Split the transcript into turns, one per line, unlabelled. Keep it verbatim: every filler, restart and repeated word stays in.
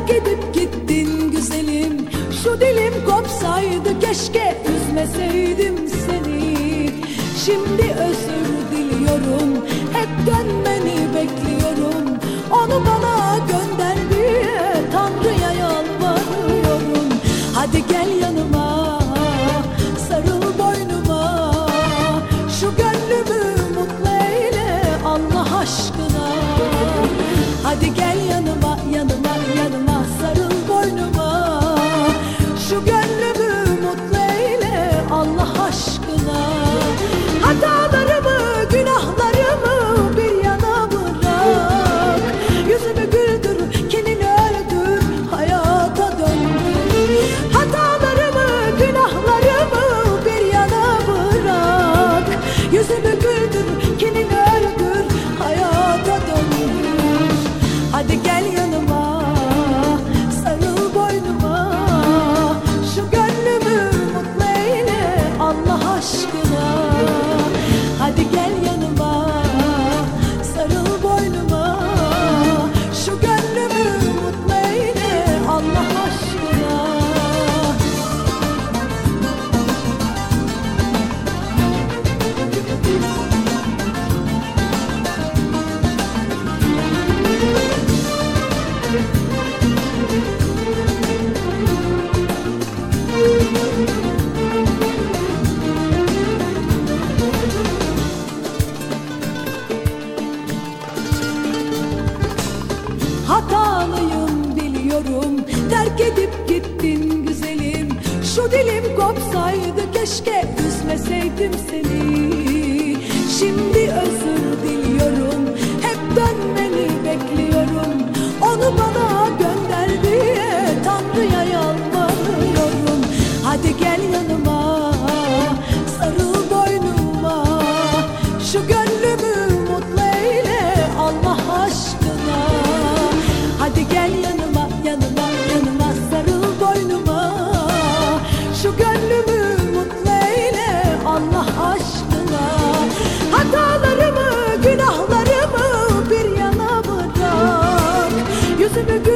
terk edip gittin güzelim. Şu dilim kopsaydı keşke, üzmeseydim seni. Şimdi özür diliyorum, hep dönmeni bekliyorum. Onu bana gönder diye Tanrı'ya yalvarıyorum. Hadi gel yanıma, sarıl boynuma, şu gönlümü mutlu eyle Allah aşkına. Hadi gel yanıma, yanıma, yanıma, sarıl boynuma, şu gönlümü mutlu eyle Allah aşkına. Hatalarımı, günahlarımı bir yana bırak. Yüzümü güldür, kinini öldür, hayata döndür. Hatalarımı, günahlarımı bir yana bırak. Yüzümü güldür, kinini öldür, hayata döndür. Hadi gel yanıma, sarıl boynuma, şu gönlümü mutlu eyle Allah aşkına. Hadi gel yanıma, sarıl boynuma, şu gönlümü mutlu eyle Allah aşkına. Hatalıyım biliyorum, terk edip gittin güzelim. Şu dilim kopsaydı keşke, üzmeseydim seni. Şimdi özür diliyorum, hep dönmeni bekliyorum. Onu bana gönder diye Tanrı'ya yalvarıyorum. Hadi gel yanıma, sarıl boynuma, şu gönlümü mutlu eyle Allah aşkına. Hadi gel yanıma, yanıma, yanıma, sarıl boynuma, şu gönlümü mutlu eyle Allah aşkına. Hatalarımı, günahlarımı bir yana bırak. Yüzümü